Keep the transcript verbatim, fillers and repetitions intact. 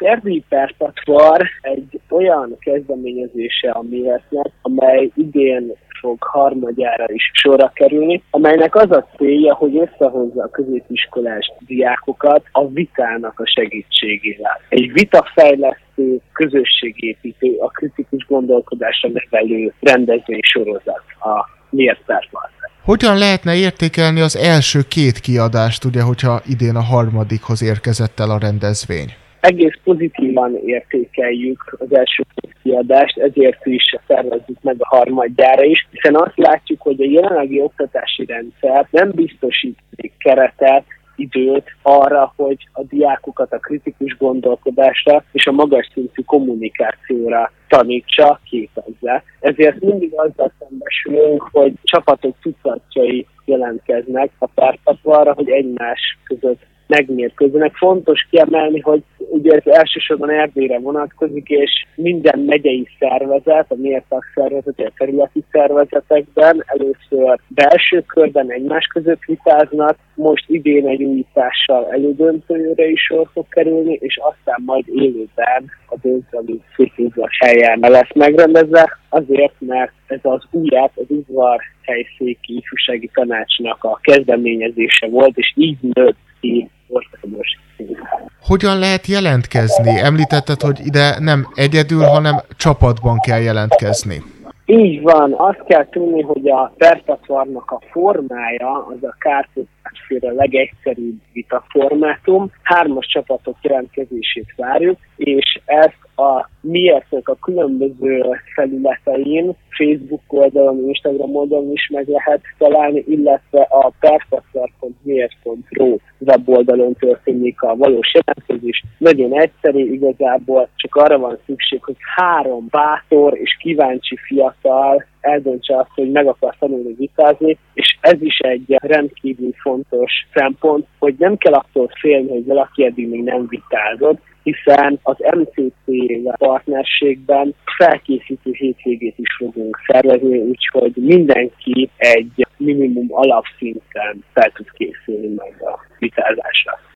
Az erdélyi perpatvar egy olyan kezdeményezése a Miértnek, amely idén fog harmadjára is sorra kerülni, amelynek az a célja, hogy összehozza a középiskolás diákokat a vitának a segítségével. Egy vitafejlesztő, közösségépítő, a kritikus gondolkodásra nevelő rendezvénysorozat a Miért perpatvar. Hogyan lehetne értékelni az első két kiadást, ugye, hogyha idén a harmadikhoz érkezett el a rendezvény? Egész pozitívan értékeljük az első két kiadást, ezért is szervezzük meg a harmadjára is, hiszen azt látjuk, hogy a jelenlegi oktatási rendszer nem biztosít keretet, időt arra, hogy a diákokat a kritikus gondolkodásra és a magas szintű kommunikációra tanítsa, képezze. Ezért mindig azzal szembesülünk, hogy csapatok tucatjai jelentkeznek a perpatvarra, hogy egymás között megmérkőzzenek. Fontos kiemelni, hogy ugye ez elsősorban Erdélyre vonatkozik, és minden megyei szervezet, a miért tagszervezet, a területi szervezetekben először belső körben egymás között vitáznak, most idén egy újítással elődöntőre is sor fog kerülni, és aztán majd élőben a döntő, ami Székelyudvar helyen lesz megrendezve, azért, mert ez az újját az udvarhelyszéki ifjúsági tanácsnak a kezdeményezése volt, és így nőtt ki országos szinten. Hogyan lehet jelentkezni? Említetted, hogy ide nem egyedül, hanem csapatban kell jelentkezni. Így van, azt kell tudni, hogy a perpatvarnak a formája az a kártyaféle legegyszerűbb vitaformátum. Hármas csapatok jelentkezését várjuk, és ezt a Miértnek a különböző felületein, Facebook oldalon, Instagram oldalon is meg lehet találni, illetve a perpatvar pont miért pont ro weboldalon történik a valós jelentkezés. Nagyon egyszerű, igazából csak arra van szükség, hogy három bátor és kíváncsi fiatal eldöntse azt, hogy meg akar tanulni vitázni, és ez is egy rendkívül fontos szempont, hogy nem kell attól félni, hogy valaki eddig még nem vitázott, hiszen az em cé cé partnerségben felkészítő hétvégét is fogunk szervezni, úgyhogy mindenki egy minimum alapszinten fel tud készülni meg a vitázásra.